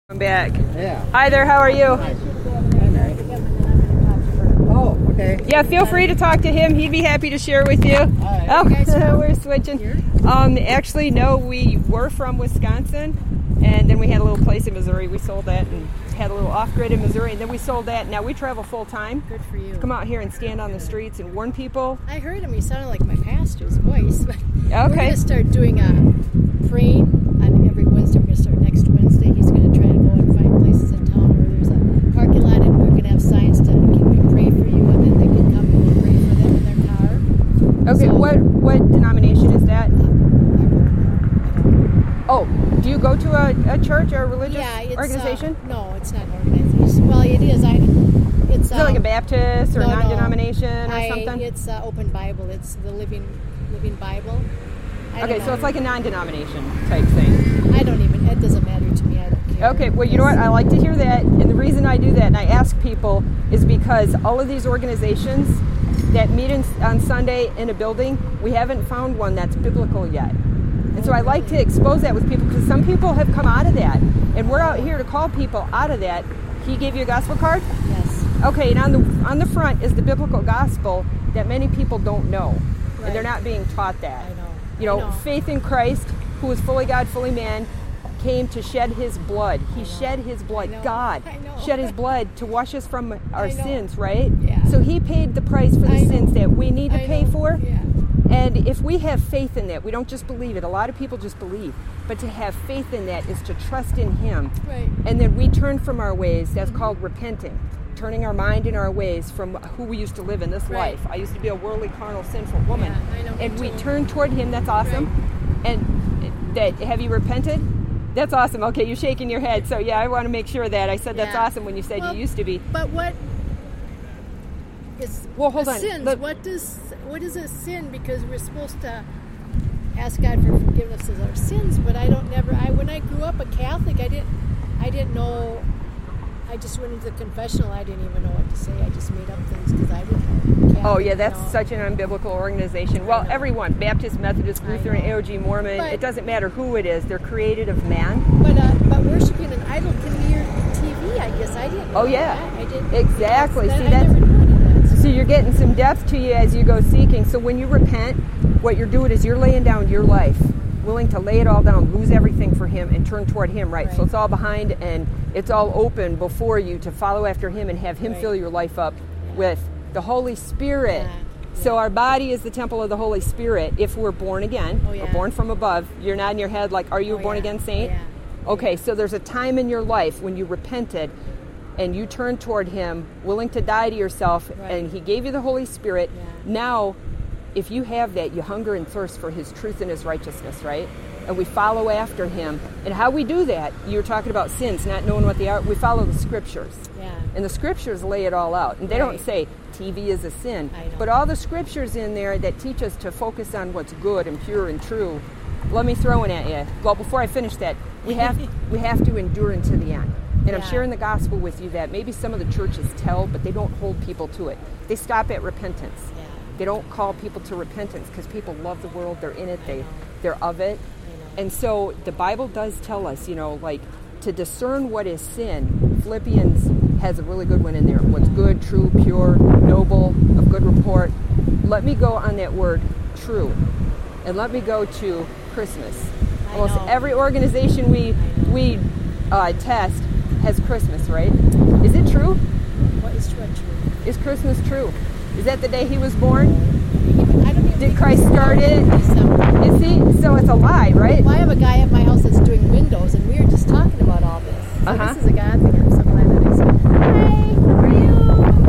I'm back. Yeah. Hi there, how are you? Oh, okay. Yeah, feel free to talk to him. He'd be happy to share with you. Right. Oh, we're switching. Actually, no, we were from Wisconsin, and then we had a little place in Missouri. We sold that and had a little off-grid in Missouri, and then we sold that. Now we travel full-time. Good for you. Come out here and stand on the streets and warn people. I heard him. He sounded like my pastor's voice. Okay. We're going to start doing praying on every Wednesday. We're going to start next Wednesday. He's going to try and go and find places in town where there's a parking lot, and we're going to have signs to can we pray for you, and then they can come and we'll pray for them in their car. Okay, So, what denomination is that? Oh, do you go to a church or a religious organization? No, it's not an organization. Well, it is. It's Is it like a Baptist or no, non-denomination or something? It's Open Bible. It's the Living Bible. Okay, so it's like a non-denomination type thing. I don't even. It doesn't matter to me. I don't care. Okay, well, you know what? I like to hear that, and the reason I do that and I ask people is because all of these organizations that meet on Sunday in a building, we haven't found one that's biblical yet. And so I like to expose that with people because some people have come out of that, and we're out here to call people out of that. He gave you a gospel card? Yes. Okay, and on the front is the biblical gospel that many people don't know, Right. and they're not being taught that. I know. You know, I know. faith in Christ, who is fully God, fully man, came to shed his blood. He shed his blood. I know. God I know. shed his blood to wash us from our I know. sins, right? Yeah. So he paid the price for the I know. sins that we need to I pay know. for. Yeah. And if we have faith in that, we don't just believe it. A lot of people just believe. But to have faith in that is to trust in him. Right. And then we turn from our ways. That's called repenting. Turning our mind and our ways from who we used to live in this Right. life. I used to be a worldly, carnal, sinful woman. Yeah, I know, me And we too. turn toward him. That's awesome. And have you repented? That's awesome. Okay, you're shaking your head. So yeah, I want to make sure that I said that's Yeah. awesome when you said Well, you used to be. But what is Well, hold on. sins? Let- What is a sin? Because we're supposed to ask God for forgiveness of our sins. But when I grew up a Catholic, I didn't know. I just went into the confessional. I didn't even know what to say. I just made up things because I didn't know. Catholic, Oh yeah, that's you know. such an unbiblical organization. Well, know. everyone, Baptist, Methodist, I Lutheran, know. AOG, Mormon, But- it doesn't matter who it is. They're created of man. But worshiping an idol can be your TV. I guess I didn't. Oh, know yeah. that. I didn't. Exactly. That's, See, I that's- never knew any of that. So you're getting some depth to you as you go seeking. So when you repent, what you're doing is you're laying down your life, willing to lay it all down, lose everything for him, and turn toward him, right? So Right. it's all behind and it's all open before you to follow after him and have him Right. fill your life up with the Holy Spirit. Yeah. So our body is the temple of the Holy Spirit if we're born again. Oh, yeah. We're born from above. You're nodding your head like, are you a Oh, born yeah. again saint? Oh, yeah. Okay, so there's a time in your life when you repented and you turned toward him, willing to die to yourself, Right. and he gave you the Holy Spirit. Yeah. Now, if you have that, you hunger and thirst for his truth and his righteousness, right? And we follow after him. And how we do that, you were talking about sins, not knowing what they are. We follow the scriptures. Yeah. And the scriptures lay it all out. And they don't Right. say TV is a sin. I know. But all the scriptures in there that teach us to focus on what's good and pure and true. Let me throw one at you. Well, before I finish that, we have to endure until the end. And I'm Yeah. sharing the gospel with you that maybe some of the churches tell, but they don't hold people to it. They stop at repentance. Yeah. They don't call people to repentance because people love the world. They're in it. I know. They're of it. I know. And so the Bible does tell us, like to discern what is sin. Philippians has a really good one in there. What's good, true, pure, noble, of good report. Let me go on that word, true. And let me go to Christmas. I Almost know. every organization we test has Christmas, right? Is it true? What is true? Is Christmas true? Is that the day he was born? I don't even Did think Christ it's start it? December. Is he? So it's a lie, right? Well, I have a guy at my house that's doing windows, and we were just talking about all this. So Uh-huh. this is a God thing. I'm so glad that I said, hi, how are you?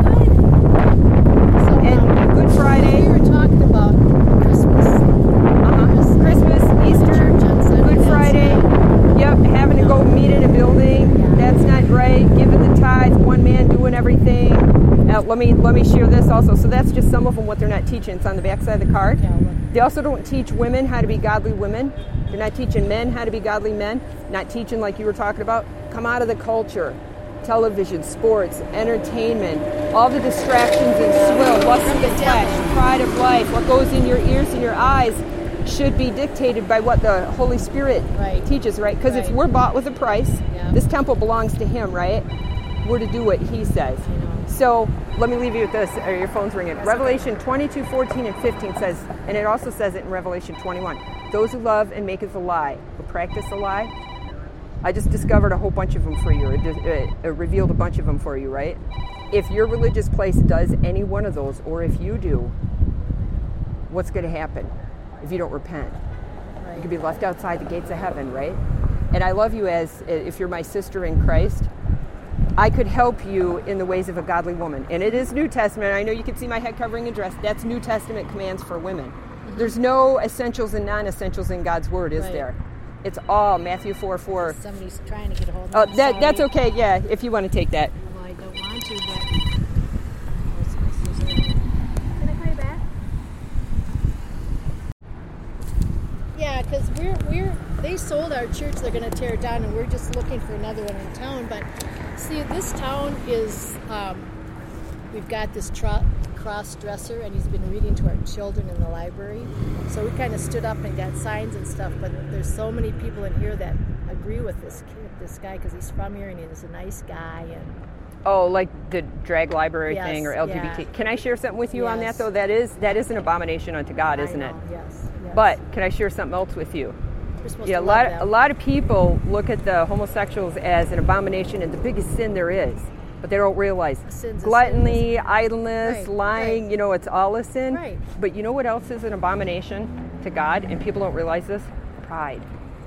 Good. So, And Good Friday. we were talking about Christmas. Christmas, Easter, Church on Sunday, Good that's Friday. right. Yep, having to go meet in a building. Yeah. That's not right. Giving the tithe, one man doing everything. Let me share this also. So that's just some of them what they're not teaching. It's on the back side of the card. Yeah, well, They also don't teach women how to be godly women. They're not teaching men how to be godly men. Not teaching like you were talking about. Come out of the culture. Television, sports, entertainment, all the distractions and swill, lust of the flesh, pride of life, what goes in your ears and your eyes. should be dictated by what the Holy Spirit Right. teaches, right? Because if Right. we're bought with a price, Yeah. this temple belongs to Him, right? We're to do what He says. I know. So let me leave you with this. Your phone's ringing. That's Revelation 22, 14, and 15 says, and it also says it in Revelation 21, those who love and maketh a lie, who practice a lie. I just discovered a whole bunch of them for you. It revealed a bunch of them for you, right? If your religious place does any one of those, or if you do, what's going to happen if you don't repent? Right. You could be left outside the gates of heaven, right? And I love you as if you're my sister in Christ. I could help you in the ways of a godly woman. And it is New Testament. I know you can see my head covering and dress. That's New Testament commands for women. Mm-hmm. There's no essentials and non-essentials in God's Word, is Right. there? It's all Matthew 4:4. Somebody's trying to get a hold of Oh, me. that's Sorry. okay, yeah, if you want to take that. Well, I don't want to, but... Can I call you back? Yeah, because they sold our church. They're going to tear it down, and we're just looking for another one in town. But see, this town is, we've got this cross-dresser, and he's been reading to our children in the library. So we kind of stood up and got signs and stuff, but there's so many people in here that agree with this guy, because he's from here, and he's a nice guy, and Oh, like the drag library Yes, thing or LGBT. yeah. Can I share something with you on that, Yes. though? That is an abomination unto God, isn't I it? know, Yes. But can I share something else with you? We're supposed Yeah, to a love lot them. of people look at the homosexuals as an abomination and the biggest sin there is, but they don't realize sin's a gluttony, sin, idleness, Right, lying. right. You know, it's all a sin. Right. But you know what else is an abomination to God, and people don't realize this? Pride.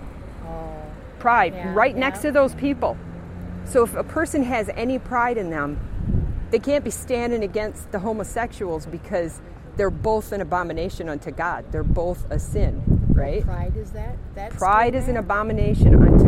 Oh, Pride, Yeah, right yeah. next to those people. So if a person has any pride in them, they can't be standing against the homosexuals because they're both an abomination unto God. They're both a sin, right? pride is that? That's Pride still is an bad? abomination unto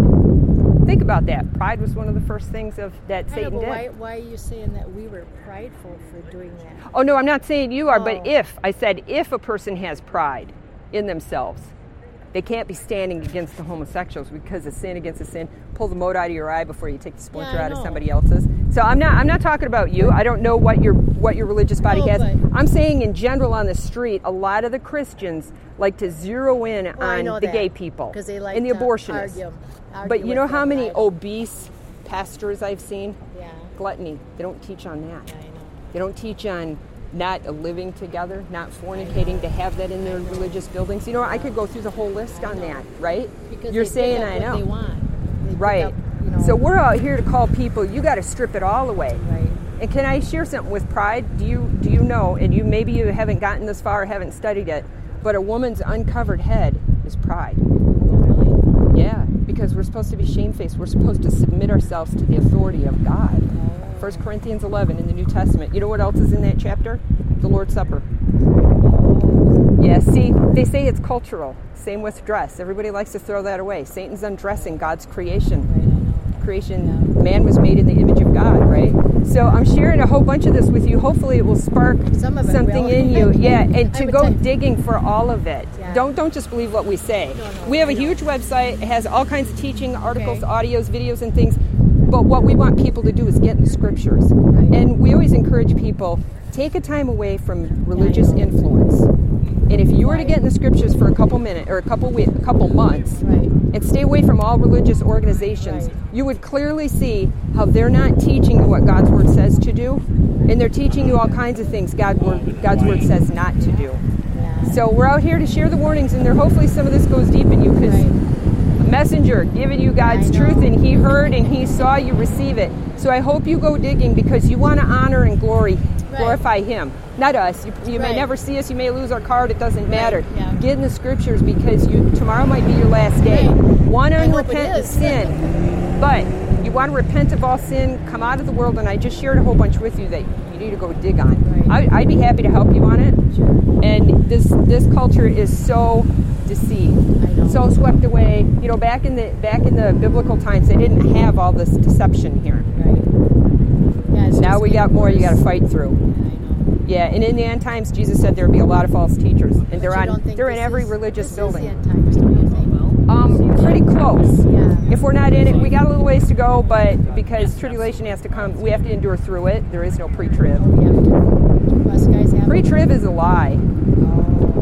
God. Think about that. Pride was one of the first things that I know, Satan but did. why are you saying that we were prideful for doing that? Oh, no, I'm not saying you are, but Oh. I said if a person has pride in themselves, they can't be standing against the homosexuals because a sin against a sin. Pull the mote out of your eye before you take the splinter Yeah, I out of know. somebody else's. So I'm not talking about you. I don't know what your religious body No, has. but- I'm saying in general on the street, a lot of the Christians like to zero in Well, I on know the that, gay people 'cause they like and the to abortionists. argue But you know with how them, many right? obese pastors I've seen? Yeah, Gluttony. They don't teach on that. I know. They don't teach on not living together, not fornicating, to have that in their religious buildings. You know, I could go through the whole list on that, right? Because You're they pick saying up I what know. they want. They pick Right. up, you know, So we're out here to call people, you got to strip it all away. Right. And can I share something with pride? Do you know, and maybe you haven't gotten this far, haven't studied it, but a woman's uncovered head is pride. Really? Yeah, because we're supposed to be shamefaced. We're supposed to submit ourselves to the authority of God. 1 Corinthians 11 in the New Testament. You know what else is in that chapter? The Lord's Supper. Yeah, see, they say it's cultural. Same with dress. Everybody likes to throw that away. Satan's undressing God's creation. Man was made in the image of God, right? So I'm sharing a whole bunch of this with you. Hopefully it will spark Some of it something will. in you. Yeah, and to would go tell- digging for all of it. Yeah. Don't just believe what we say. No, We have a I know. huge website. It has all kinds of teaching, articles, Okay. audios, videos, and things. But what we want people to do is get in the scriptures. Right. And we always encourage people, take a time away from religious know. influence. And if you were to Right. get in the scriptures for a couple minutes or a couple months, Right. and stay away from all religious organizations, Right. you would clearly see how they're not teaching you what God's word says to do, and they're teaching you all kinds of things God's word says not to do. Yeah. So we're out here to share the warnings, and there hopefully some of this goes deep in you, because Right. a messenger giving you God's I know. truth, and he heard and he saw you receive it. So I hope you go digging, because you want to honor and glorify him, not us. You may Right. never see us, you may lose our card, it doesn't matter. yeah. Get in the scriptures, because tomorrow might be your last day. Right. One I hope it unrepentant is. sin, but you want to repent of all sin, come out of the world, and I just shared a whole bunch with you that you need to go dig on. Right. I'd be happy to help you on it. Sure. And this culture is so deceived, I know. so swept away. You know, back in the biblical times, they didn't have all this deception here. Right. Yeah, it's Now just we got getting more you got to worse. fight through. I know. Yeah, and in the end times, Jesus said there would be a lot of false teachers, and But you don't think they're in this every is- religious this building. Is the end times, don't you think? Pretty close. Yeah. If we're not in it, we got a little ways to go, but because tribulation has to come, we have to endure through it. There is no pre-trib. We have to. Us guys have. Pre-trib is a lie. Oh.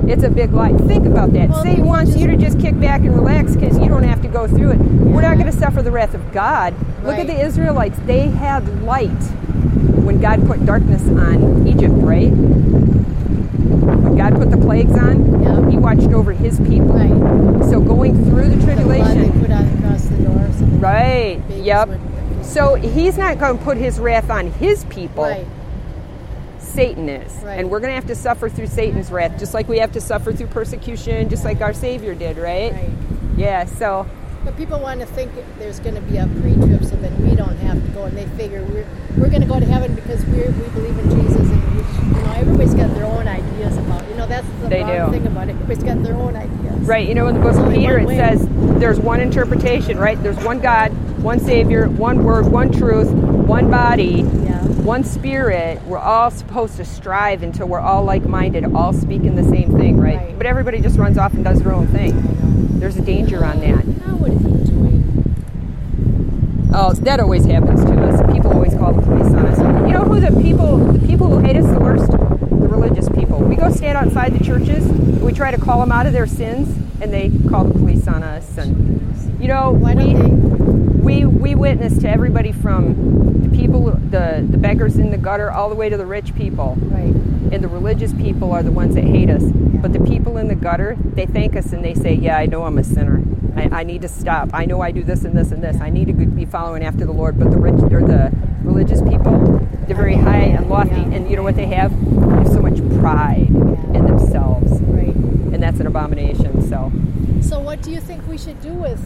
It's a big lie. Think about that. Well, Satan people wants you to just kick back and relax because you don't have to go through it. We're not going to suffer the wrath of God. Look at Right. the Israelites. They had light when God put darkness on Egypt, right? When God put the plagues on, Yeah. he watched over his people. Right. So going through the The blood they tribulation, put on across the door. So the right, babies yep. wouldn't- So he's not going to put his wrath on his people. Right. Satan is. Right. And we're going to have to suffer through Satan's wrath, just like we have to suffer through persecution, just like our Savior did, right? Right. Yeah, so, But people want to think there's going to be a pre-trip, so then we don't have to go, and they figure we're going to go to heaven because we believe in Jesus, and everybody's got their own ideas about. That's the They wrong do. thing about it. Everybody's got their own ideas. right, in the book There's of only Peter, one it way. says there's one interpretation, right? There's one God, one Savior, one Word, one truth, one body, Yeah. one Spirit. We're all supposed to strive until we're all like-minded, all speaking the same thing, right? Right. But everybody just runs off and does their own thing. There's a danger on that. Now what is he doing? Oh, that always happens to us. People always call the police on us. You know who the people who hate us the worst? The religious people. We go stand outside the churches, and we try to call them out of their sins, and they call the police on us. And Why don't we witness to everybody from the people, the beggars in the gutter, all the way to the rich people. they? Right. And the religious people are the ones that hate us. But the people in the gutter, they thank us and they say, yeah, I know I'm a sinner. I need to stop. I know I do this and this and this. I need to be following after the Lord. But the rich or the religious people, they're very high and lofty. Yeah. And you know what they have? They have so much pride in themselves. Right. And that's an abomination. So, So what do you think we should do with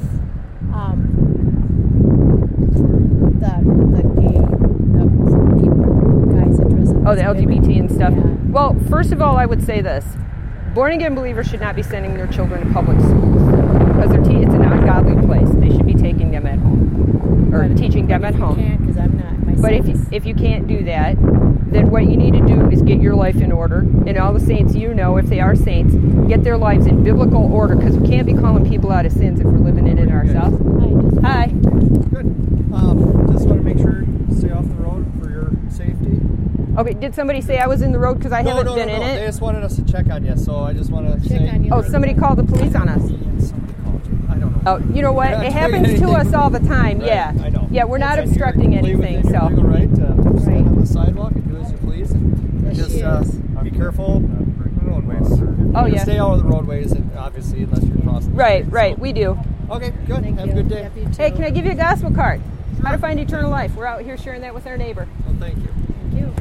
the gay, the people, guys that dress up oh, as the women? LGBT and stuff. Yeah. Well, first of all, I would say this. Born-again believers should not be sending their children to public schools because it's an ungodly place. They should be taking them at home or But- teaching them but at if you home. can't, 'cause I'm not. My But son is- if you can't do that, then what you need to do is get your life in order. And all the saints, if they are saints, get their lives in biblical order because we can't be calling people out of sins if we're living it in ourselves. Hi. Good. Just want to make sure you stay off the road for your safety. Okay, did somebody say I was in the road because I haven't been in They it? just wanted us to check on you, so I just want to Check say. on you. Oh, somebody called the police on us. Somebody called you. I don't know. Oh, you know what? You're not It doing happens to anything. us all the time. Right, Yeah. I know. Yeah, we're not It's obstructing completely anything. within your So, legal right to stand Right. on the sidewalk and do as you please. And Yes, just she is. be careful on the roadways. Oh, You yeah. Stay out of the roadways, and obviously, unless you're crossing. the right, street, right. so- We do. Okay, good. Thank Have you. a good day. Yep, you Hey, too. can I give you a gospel card? How to find eternal life. We're out here sharing that with our neighbor. Well, thank you. Thank you.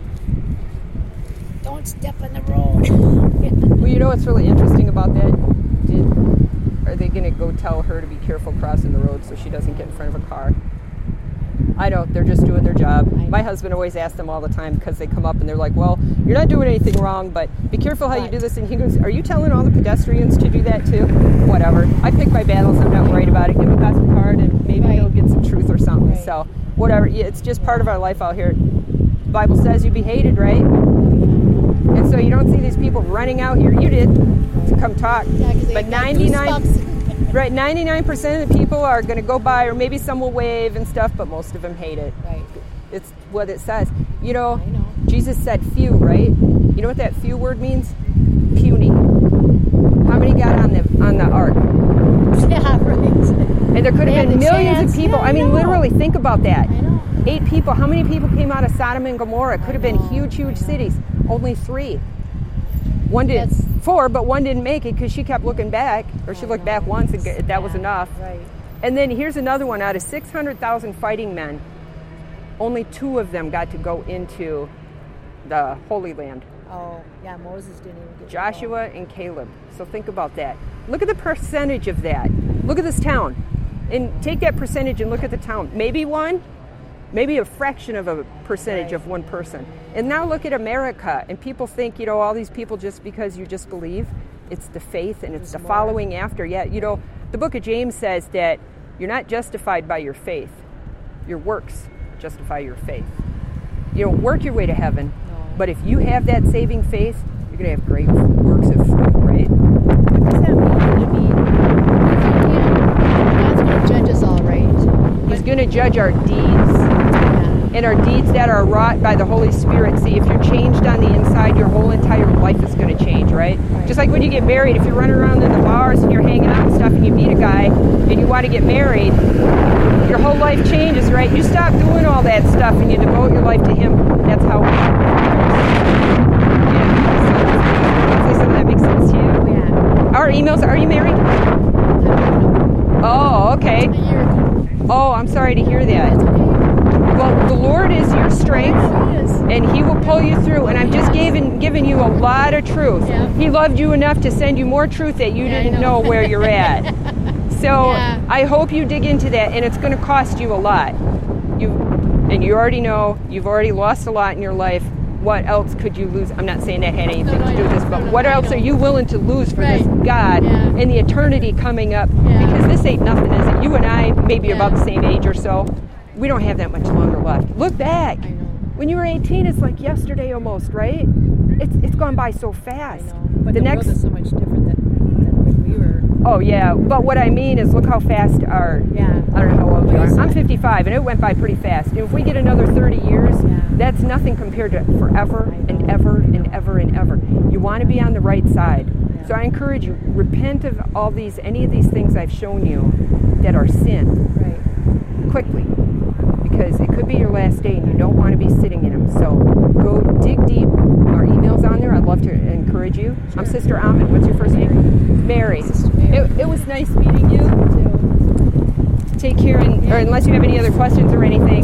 Don't step on the road. Well, you know what's really interesting about that? Are they going to go tell her to be careful crossing the road so she doesn't get in front of a car? I don't. They're just doing their job. I know. My husband always asks them all the time because they come up and they're like, well, you're not doing anything wrong, but be careful how you do this. And he goes, are you telling all the pedestrians to do that too? Whatever. I pick my battles. I'm not worried about it. Give him a gospel card and maybe Right. he'll get some truth or something. Right. So whatever. Yeah, it's just part of our life out here. The Bible says you be hated, right? And so you don't see these people running out here. You did to come talk. Yeah, 'cause they But got 99, goosebumps. right, 99% of the people are going to go by, or maybe some will wave and stuff, but most of them hate it. Right. It's what it says. You know, I know. Jesus said few, right? You know what that few word means? Puny. How many got on the ark? Yeah, right. And there could They have had been the millions chance. of people. Yeah, I mean, I know. literally, think about that. I know. 8 people. How many people came out of Sodom and Gomorrah? It could have been know. huge cities. Only 3. One did That's- 4, but one didn't make it because she kept looking back, or she I looked know. back once and that was Yeah, enough. Right. And then here's another one. Out of 600,000 fighting men, only 2 of them got to go into the Holy Land. Oh, yeah, Moses didn't even get to Joshua and Caleb. So think about that. Look at the percentage of that. Look at this town. And take that percentage and look at the town. Maybe a fraction of a percentage of one person. And now look at America. And people think, all these people just because you just believe. It's the faith and it's the following after. Yeah, the book of James says that you're not justified by your faith. Your works justify your faith. You don't work your way to heaven. No. But if you have that saving faith, you're going to have great works of fruit, right? What does that mean? God's going to judge us all, right? He's going to judge our deeds. Yeah. and our deeds that are wrought by the Holy Spirit. See, if you're changed on the inside, your whole entire life is going to change, right? Just like when you get married, if you're running around in the bars and you're hanging out and stuff and you meet a guy and you want to get married, your whole life changes, right? You stop doing all that stuff and you devote your life to him. That's how hopefully some of that makes sense to you. Yeah. Our emails, are you married? Oh, okay. Oh, I'm sorry to hear that. Well, the Lord is your strength, and He will pull you through. And I'm just giving you a lot of truth. Yeah. He loved you enough to send you more truth that you didn't know where you're at. So I hope you dig into that, and it's going to cost you a lot. You already know you've already lost a lot in your life. What else could you lose? I'm not saying that had anything to do with this, but what else are you willing to lose for this God and the eternity coming up? Because this ain't nothing, is it? You and I maybe about the same age or so. We don't have that much longer left. Look back. I know. When you were 18, it's like yesterday almost, right? It's gone by so fast. I know. But the world is so much different than when we were. Oh, yeah. But what I mean is look how fast our... Yeah. I don't know how old you are. I'm 55, and it went by pretty fast. And if we get another 30 years, that's nothing compared to forever and ever and ever and ever. You want to be on the right side. So I encourage you, repent of any of these things I've shown you that are sin. Right. Quickly. Because it could be your last day and you don't want to be sitting in them. So go dig deep. Our email's on there. I'd love to encourage you. Sure. I'm Sister Ahmed. What's your first name? Mary. It was nice meeting you. Take care, or unless you have any other questions or anything.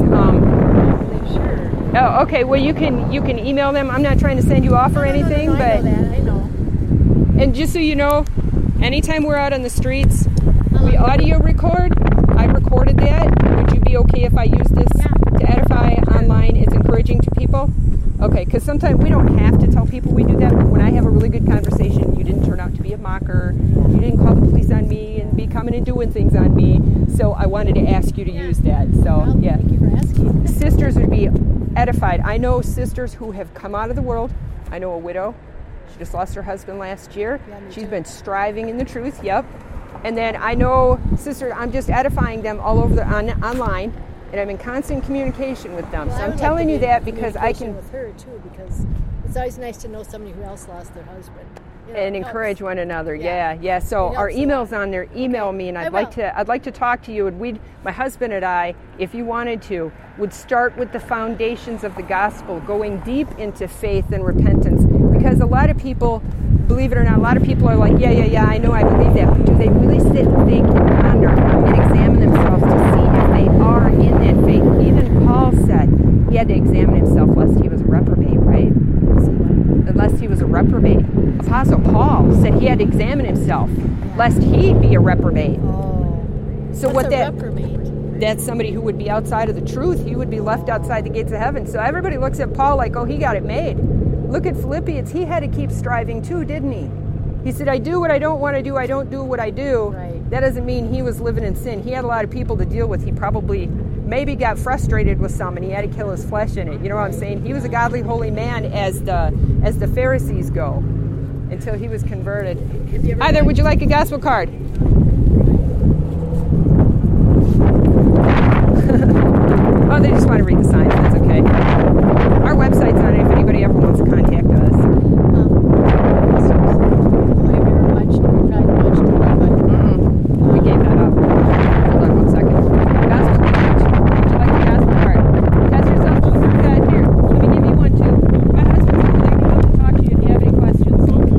Sure. Oh, okay. Well, you can email them. I'm not trying to send you off or anything, no, but I know that. I know. And just so you know, anytime we're out on the streets, we audio record. I recorded that. Would you be okay if I use this to edify online? It's encouraging to people? Okay, because sometimes we don't have to tell people we do that, but when I have a really good conversation, you didn't turn out to be a mocker, you didn't call the police on me and be coming and doing things on me, so I wanted to ask you to use that. So, Thank you for asking. Sisters would be edified. I know sisters who have come out of the world. I know a widow. She just lost her husband last year. She's been striving in the truth, And then I know sisters, I'm just edifying them all over online, and I'm in constant communication with them. Well, so I'm telling you that because I can... with her, too, because it's always nice to know somebody who else lost their husband. And encourage one another. Yeah. So our email's on there. Email me, and I'd like to talk to you. And my husband and I, if you wanted to, would start with the foundations of the gospel, going deep into faith and repentance. Because a lot of people, believe it or not, a lot of people are like, yeah, I know, I believe that. But do they really sit and think and ponder and examine themselves to see if they are in that faith? Even Paul said he had to examine himself lest he was a reprobate, right? Unless he was a reprobate. Apostle Paul said he had to examine himself lest he be a reprobate. So reprobate? That's somebody who would be outside of the truth. He would be left outside the gates of heaven. So everybody looks at Paul like, oh, he got it made. Look at Philippians. He had to keep striving too, didn't he? He said, I do what I don't want to do. I don't do what I do. Right. That doesn't mean he was living in sin. He had a lot of people to deal with. He probably maybe got frustrated with some, and he had to kill his flesh in it. You know what I'm saying? He was a godly, holy man as the Pharisees go, until he was converted. Hi there, would you like a gospel card? Oh, they just want to read the signs. That's okay. Our website's on it if anybody ever wants to contact us. Have you ever watched We gave that up. Hold on 1 second. Gospel card. Would you like a gospel card? Test yourself. Here. Let me give you one too. My husband's over there. He'd love to talk to you if you have any questions.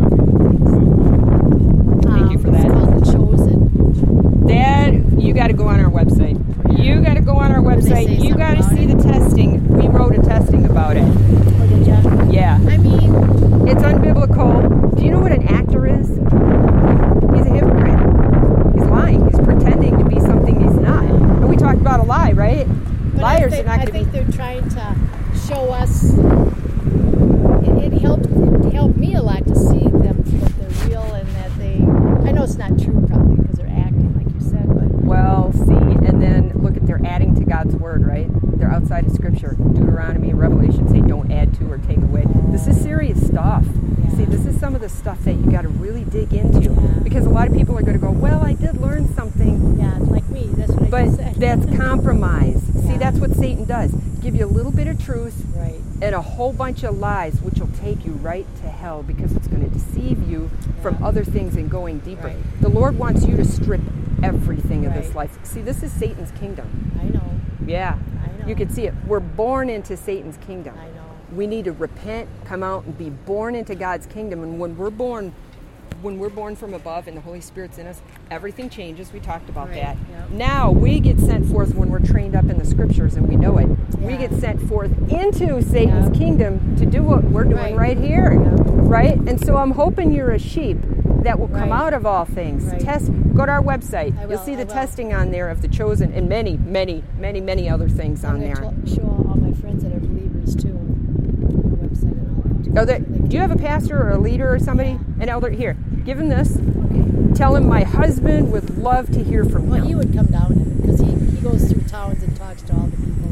Thank you for that. It's called The Chosen. That, you got to go on our website. You got to go on our website. You got to see the testing. We wrote a testing about it. Oh, did ya? Yeah. I mean, It's unbiblical. Do you know what an actor is? He's a hypocrite. He's lying. He's pretending to be something he's not. And we talked about a lie, right? Liars are not I going to think be... they're trying to show us. It helped me a lot to see them that they're real and that they. I know it's not true probably because they're acting like you said, but. Well, see, and then look at they're adding to God's word, right? They're outside of Scripture. Deuteronomy and Revelation say don't add to or take away. This is serious stuff. See, this is some of the stuff that you got to really dig into, because a lot of people are going to go, well, I did learn something. Yeah, like me. That's what I just said. But that's compromise. Yeah. See, that's what Satan does. Give you a little bit of truth Right. and a whole bunch of lies, which will take you right to hell, because it's going to deceive you from other things and going deeper. Right. The Lord wants you to strip everything of this Right. life. See, this is Satan's kingdom. I know. Yeah. I know. You can see it. We're born into Satan's kingdom. I know. We need to repent, come out, and be born into God's kingdom. And when we're born from above and the Holy Spirit's in us, everything changes. We talked about Right, that. yep. Now we get sent forth when we're trained up in the scriptures and we know it. We Yeah. get sent forth into Satan's Yep. kingdom to do what we're doing right here. Yep. Right? And so I'm hoping you're a sheep that will come Right. out of all things. Right. Go to our website. I will, You'll see the I will. testing on there of the chosen and many, many, many, many other things on I'm there. going to show all my friends that are believers too. The website and all that too. Oh, do you have a pastor or a leader or somebody? Yeah. An elder? Here, give him this. Tell him my husband would love to hear from Well, him. he would come down because he goes through towns and talks to all the people.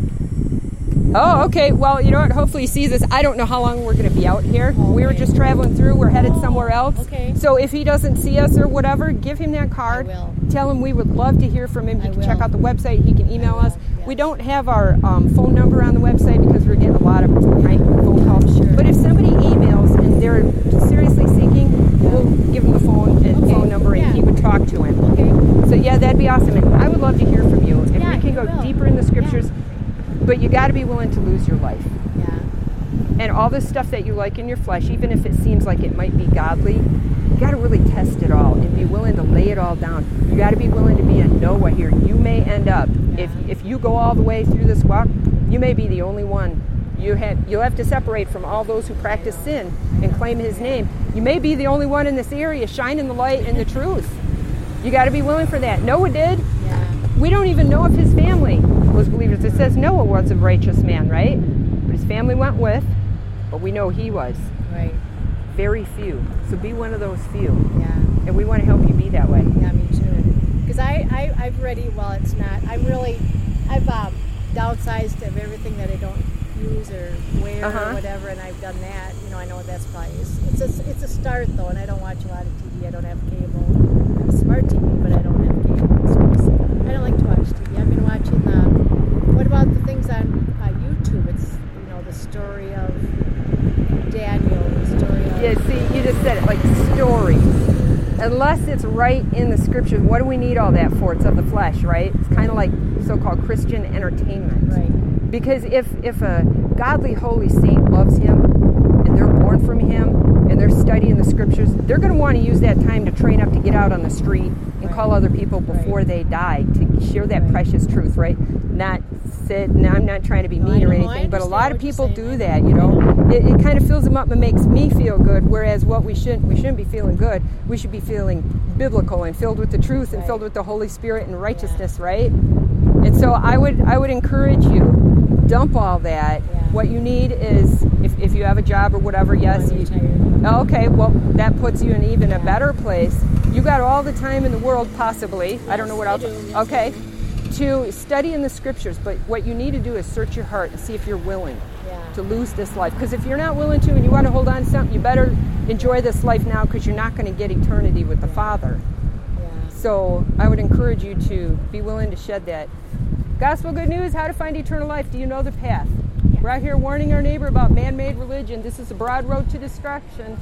Oh, okay. Well, you know what? Hopefully he sees this. I don't know how long we're going to be out here. Oh, We were okay. just traveling through. We're headed somewhere else. okay. So if he doesn't see us or whatever, give him that card. I will. Tell him we would love to hear from him. He I can check will. out the website. He can email I will, us. yes. We don't have our phone number on the website because we're getting a lot of phone calls. Sure. But if somebody emails and they're seriously seeking, we'll give them the phone and Okay. phone number, and Yeah. he would talk to him. Okay. So yeah, that'd be awesome. And I would love to hear from you. If Yeah, we can you go will. deeper in the scriptures, but you got to be willing to lose your life. Yeah. And all this stuff that you like in your flesh, even if it seems like it might be godly, you got to really test it all and be willing to lay it all down. You got to be willing to be a Noah here. You may end up, if you go all the way through this walk, you may be the only one. You'll have to separate from all those who practice sin and claim his name. You may be the only one in this area shining the light and the truth. You got to be willing for that. Noah did. Yeah. We don't even know if his family was believers. It says Noah was a righteous man, right? But his family went with, but we know he was. Right. Very few. So be one of those few. Yeah. And we want to help you be that way. Yeah, me too. Because I've ready. Well, it's not. I've downsized of everything that I don't use or wear or whatever, and I've done that. You know, I know that's probably it's a start though, and I don't watch a lot of TV. I don't have cable. I have a smart TV, but I don't have cable and stuff. So I don't like to watch TV. I've been watching what about the things on YouTube? It's the story of Daniel, the story of Yeah, see, you just said it, like stories. Unless it's right in the scriptures, what do we need all that for? It's of the flesh, right? It's kind of like so-called Christian entertainment. Right. Because if a godly, holy saint loves him, and they're born from him, and they're studying the scriptures, they're going to want to use that time to train up to get out on the street and call other people before they die to share that precious truth, right? Not sit, and I'm not trying to be mean or anything, but a lot of people do that, It kind of fills them up and makes me feel good, whereas what we shouldn't be feeling good. We should be feeling biblical and filled with the truth and filled with the Holy Spirit and righteousness, right? And so I would encourage you, dump all that. Yeah. What you need is, if you have a job or whatever, yes. I'm retired. Okay, well, that puts you in even a better place. You got all the time in the world, possibly. I don't know what else. I do, yes, Okay, to study in the scriptures, but what you need to do is search your heart and see if you're willing to lose this life. Because if you're not willing to and you want to hold on to something, you better enjoy this life now, because you're not going to get eternity with the Father. Yeah. So I would encourage you to be willing to shed that. Gospel good news, how to find eternal life. Do you know the path? Yeah. We're out here warning our neighbor about man-made religion. This is a broad road to destruction.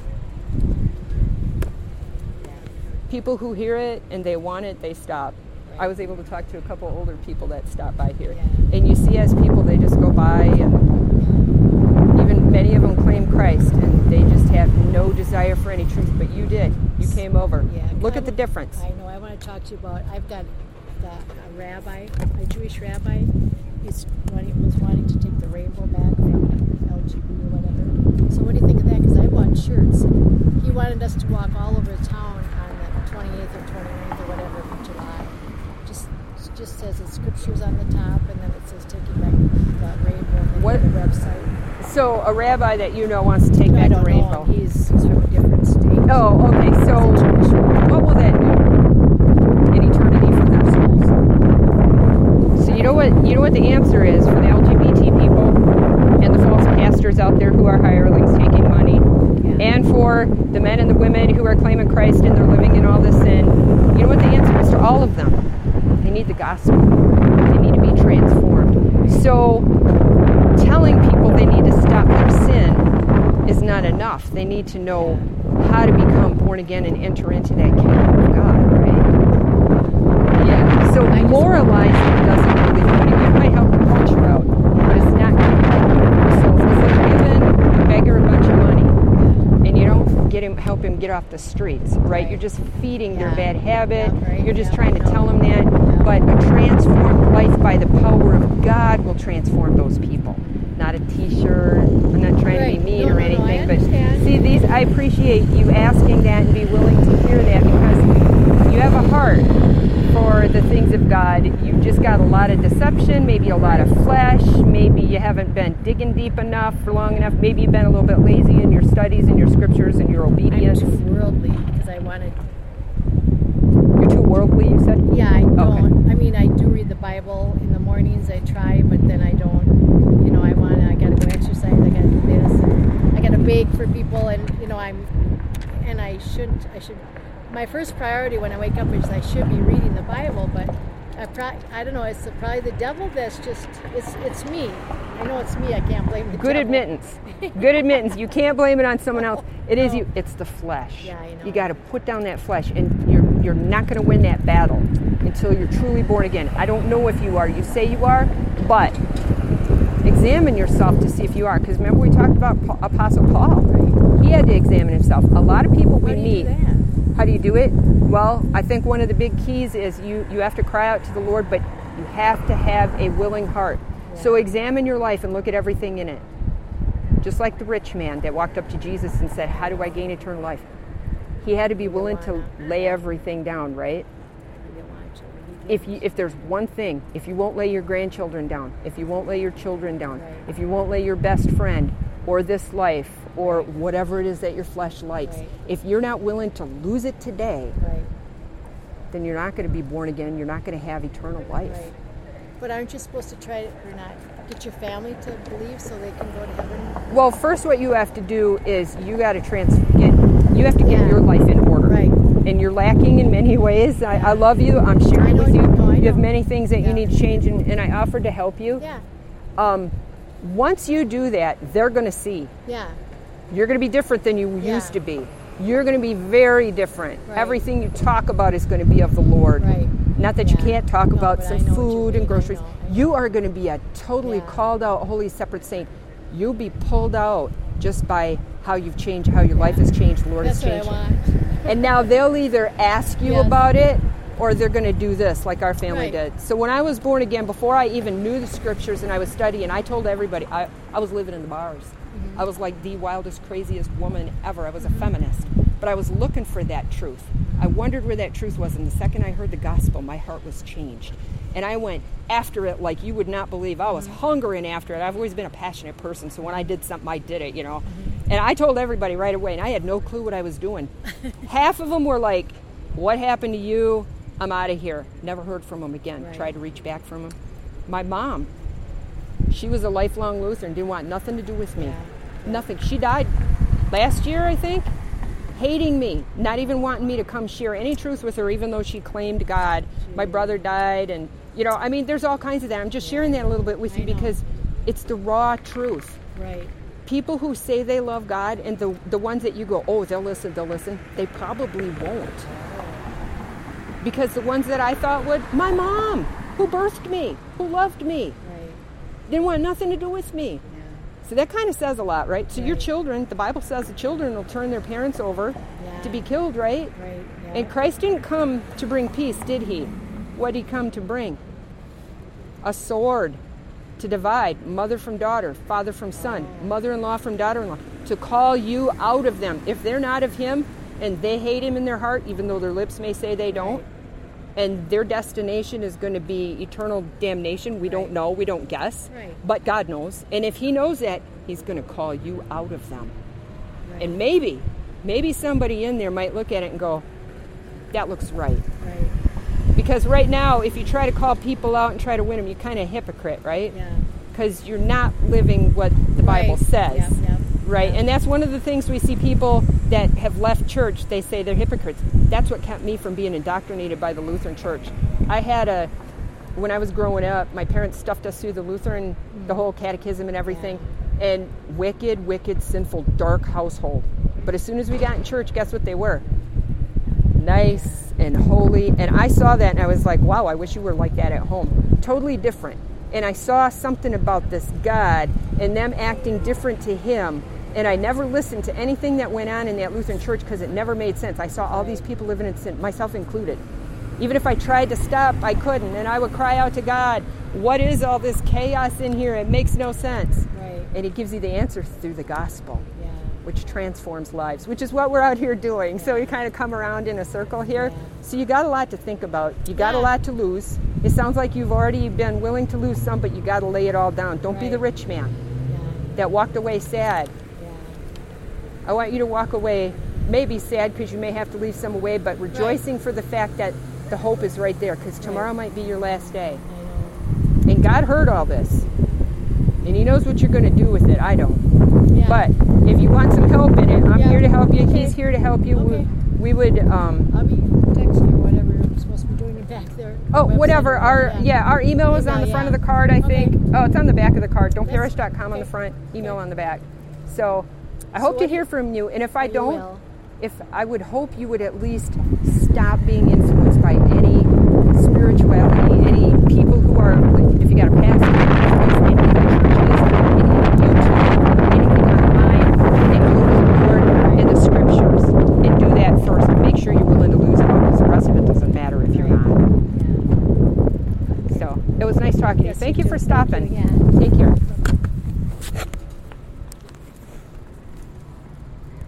People who hear it and they want it, they stop. I was able to talk to a couple older people that stopped by here. Yeah. And you see as people, they just go by, and even many of them claim Christ, and they just have no desire for any truth. But you did. You came over. Yeah, Look at the difference. I know. I want to talk to you about. I've got a rabbi, a Jewish rabbi. Was wanting to take the rainbow back from LGB or whatever. So what do you think of that? Because I bought shirts. He wanted us to walk all over town on the 28th or 29th or whatever of July. Just says the scriptures on the top, and then it says taking back the rainbow and What? the website. So a rabbi that you know wants to take I back the don't rainbow. know. He's from a different state. Oh, okay. So what will that do in eternity for their souls? So you know what the answer is for the LGBT people and the false pastors out there who are hirelings taking money. Yeah. and for the men and the women who are claiming Christ and they're living in all this sin. You know what the answer is to all of them? They need the gospel. They need to be transformed. So telling people they need to stop their sin is not enough. They need to know how to become born again and enter into that kingdom of God, right? Yeah. So moralizing doesn't really help you. It might help the culture out, but it's not going to help you. So it's like giving a beggar a bunch of money and you don't help him get off the streets, right? You're just feeding their bad habit. You're just trying to tell them that. But a transformed life by the power of God will transform those people. Not a t-shirt. I'm not trying to be mean or anything, but see, I appreciate you asking that and be willing to hear that because you have a heart for the things of God. You've just got a lot of deception, maybe a lot of flesh, maybe you haven't been digging deep enough for long enough, maybe you've been a little bit lazy in your studies and your scriptures and your obedience. I'm too worldly because I wanted... You're too worldly, you said? Yeah, I don't. Okay. I mean, I do read the Bible in the mornings, I try, but then I don't, I gotta go exercise, I gotta do this, and I gotta bake for people, and, I should, my first priority when I wake up is I should be reading the Bible, but I don't know, it's probably the devil that's just, it's me. I know it's me, I can't blame the Good devil. admittance. Good admittance. You can't blame it on someone else. It is you. It's the flesh. Yeah, I know. You got to put down that flesh, and you're not going to win that battle until you're truly born again. I don't know if you are. You say you are, but examine yourself to see if you are. Because remember we talked about Apostle Paul. Right? He had to examine himself. A lot of people we meet. How do you do it? Well, I think one of the big keys is you have to cry out to the Lord, but you have to have a willing heart. Yeah. So examine your life and look at everything in it. Just like the rich man that walked up to Jesus and said, how do I gain eternal life? He had to be willing to lay everything down, right? If there's one thing, if you won't lay your grandchildren down, if you won't lay your children down, if you won't lay your best friend or this life or whatever it is that your flesh likes, if you're not willing to lose it today, then you're not going to be born again. You're not going to have eternal life. Right. But aren't you supposed to try or not get your family to believe so they can go to heaven? Well, first what you have to do is you got to get your life in order. Right. And you're lacking in many ways. I love you. I'm sharing with you. You have many things that you need to change, and I offered to help you. Yeah. Once you do that, they're going to see. Yeah. You're going to be different than you used to be. You're going to be very different. Right. Everything you talk about is going to be of the Lord. Right. Not that you can't talk about some food and groceries. You are going to be a totally called out, holy, separate saint. You'll be pulled out just by how you've changed, how your life has changed, the Lord has changed. That's what I want. And now they'll either ask you about it or they're going to do this like our family did. So when I was born again, before I even knew the scriptures and I was studying, I told everybody, I was living in the bars. Mm-hmm. I was like the wildest, craziest woman ever. I was a feminist. But I was looking for that truth. I wondered where that truth was. And the second I heard the gospel, my heart was changed. And I went after it like you would not believe. I was hungering after it. I've always been a passionate person. So when I did something, I did it, And I told everybody right away. And I had no clue what I was doing. Half of them were like, what happened to you? I'm out of here. Never heard from them again. Tried to reach back from them. My mom, she was a lifelong Lutheran. Didn't want nothing to do with me. Nothing. She died last year, I think. Hating me, not even wanting me to come share any truth with her, even though she claimed God. My brother died, and there's all kinds of that. I'm just sharing that a little bit with you because it's the raw truth. Right. People who say they love God, and the ones that you go, oh, they'll listen, they probably won't. Because the ones that I thought would, my mom, who birthed me, who loved me, didn't want nothing to do with me. So that kind of says a lot, right? So your children, the Bible says the children will turn their parents over to be killed, right? Right. Yeah. And Christ didn't come to bring peace, did he? What did he come to bring? A sword to divide mother from daughter, father from son, mother-in-law from daughter-in-law, to call you out of them. If they're not of him and they hate him in their heart, even though their lips may say they don't, and their destination is going to be eternal damnation. We don't know. We don't guess. Right. But God knows. And if he knows that, he's going to call you out of them. Right. And maybe somebody in there might look at it and go, that looks right. Because right now, if you try to call people out and try to win them, you're kind of a hypocrite, right? Yeah. Because you're not living what the Bible says. Yep. Right, and that's one of the things we see people that have left church, they say they're hypocrites. That's what kept me from being indoctrinated by the Lutheran Church. When I was growing up, my parents stuffed us through the Lutheran, the whole catechism and everything, and wicked, sinful, dark household. But as soon as we got in church, guess what they were? Nice and holy. And I saw that and I was like, wow, I wish you were like that at home. Totally different. And I saw something about this God and them acting different to him. And I never listened to anything that went on in that Lutheran church because it never made sense. I saw all these people living in sin, myself included. Even if I tried to stop, I couldn't. And I would cry out to God, what is all this chaos in here? It makes no sense. Right. And he gives you the answer through the gospel, Yeah. which transforms lives, which is what we're out here doing. So we kind of come around in a circle here. Yeah. So you got a lot to think about. You got a Yeah. lot to lose. It sounds like you've already been willing to lose some, but you got to lay it all down. Don't be Right. the rich man Yeah. that walked away sad. Yeah. I want you to walk away maybe sad because you may have to leave some away, but rejoicing for the fact that the hope is right there, because tomorrow might be your last day. I know. And God heard all this. And he knows what you're going to do with it. I don't. Yeah. But if you want some help in it, I'm Yeah. here to help you. Okay. He's here to help you. Okay. We would... I'll be texting or whatever I'm supposed to be doing it back there. Oh, Website whatever. or Our yeah. our email is on the Email, front yeah. of the card, I Okay. think. Oh, it's on the back of the card. That's- Don'tperish.com on the okay. front, email Okay. on the back. So I So hope to what- hear from you. And if I You don't, will. if I would hope you would at least stop being influenced by any spirituality, any people who are, if you got a pastor, any YouTube, anything online, and go to the Lord and the scriptures and do that first and make sure you're willing to lose it all, because the rest of it doesn't matter if you're not. So it was nice talking to you. Yes, Thank you you for too. Thank stopping. you, yeah. Take care.